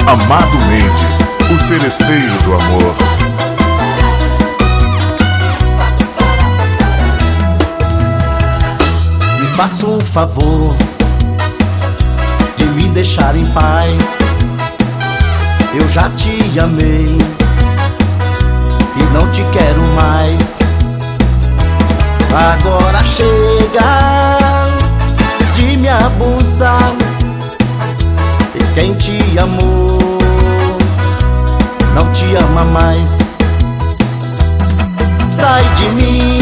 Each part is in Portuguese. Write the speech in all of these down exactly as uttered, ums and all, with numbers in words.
Amado Mendes, o seresteiro do amor. Me faça um favor de me deixar em paz. Eu já te amei e não te quero mais. Agora chega de me abusar. E quem te amou não te ama mais. Sai de mim,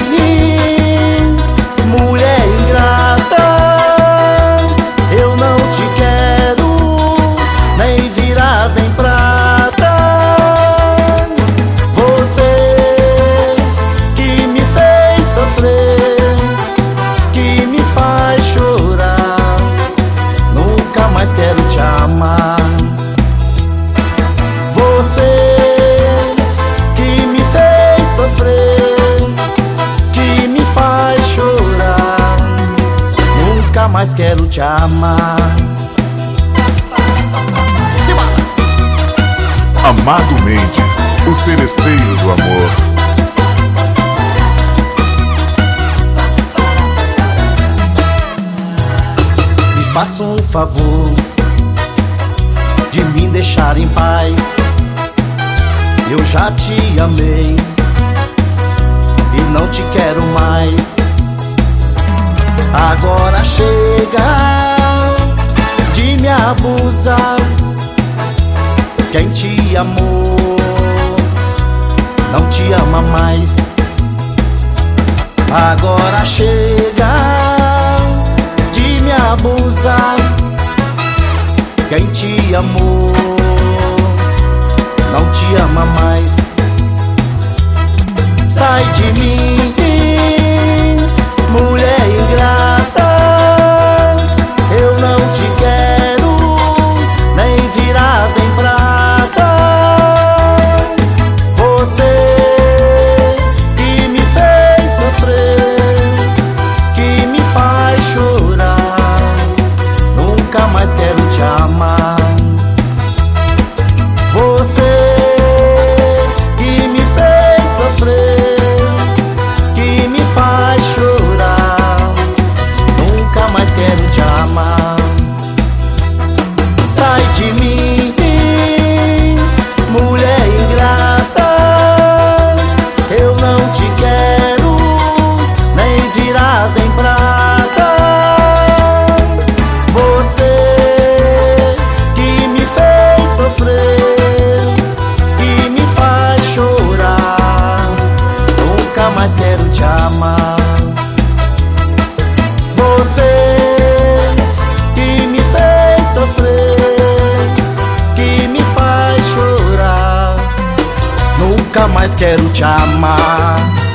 mulher ingrata. Eu não te quero nem virada em prata. Você que me fez sofrer, que me faz chorar, nunca mais quero te amar. Você que me fez sofrer, que me faz chorar, nunca mais quero te amar. Amado Mendes, o seresteiro do amor. Me faça um favor de me deixar em paz. Eu já te amei e não te quero mais. Agora chega de me abusar. Quem te amou não te ama mais. Agora chega de me abusar. Quem te amou não te ama mais. Sai de mim, mulher ingrata. Eu não te quero nem virada em prata. Você que me fez sofrer, que me faz chorar, nunca mais quero te amar. Você que me fez sofrer, que me faz chorar, nunca mais quero te amar. Sai de mim, mulher ingrata. Eu não te quero nem virada em prata. Você que me fez sofrer, que me faz chorar, nunca mais quero te amar. Você que me fez sofrer, que me faz chorar, nunca mais quero te amar.